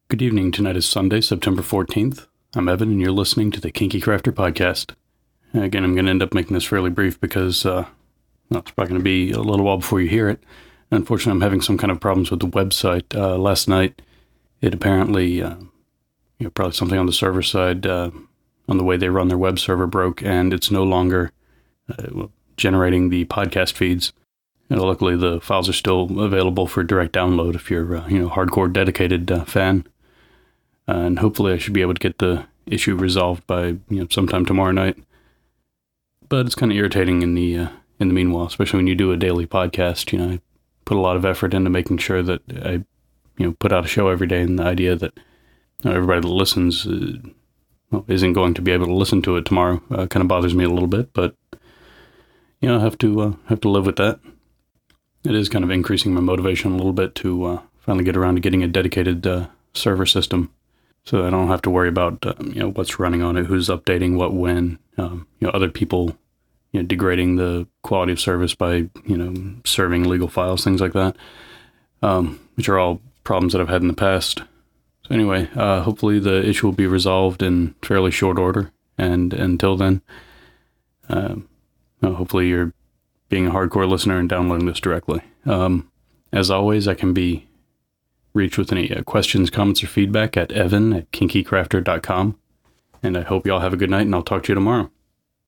Good evening. Tonight is Sunday, September 14th. I'm Evan, and you're listening to the Kinky Crafter Podcast. Again, I'm going to end up making this fairly brief because it's probably going to be a little while before you hear it. Unfortunately, I'm having some kind of problems with the website. Last night, it apparently, probably something on the server side, on the way they run their web server broke, and it's no longer generating the podcast feeds. Luckily, the files are still available for direct download if you're, hardcore dedicated fan. And hopefully I should be able to get the issue resolved by, sometime tomorrow night. But it's kind of irritating in the meanwhile, especially when you do a daily podcast. I put a lot of effort into making sure that I, put out a show every day, and the idea that everybody that listens isn't going to be able to listen to it tomorrow kind of bothers me a little bit. But I have to live with that. It is kind of increasing my motivation a little bit to finally get around to getting a dedicated server system. So I don't have to worry about, what's running on it, who's updating what when, other people, degrading the quality of service by, serving illegal files, things like that, which are all problems that I've had in the past. So anyway, hopefully the issue will be resolved in fairly short order. And until then, hopefully you're being a hardcore listener and downloading this directly. As always, I can be reach with any questions, comments, or feedback at evan@kinkycrafter.com. And I hope y'all have a good night, and I'll talk to you tomorrow.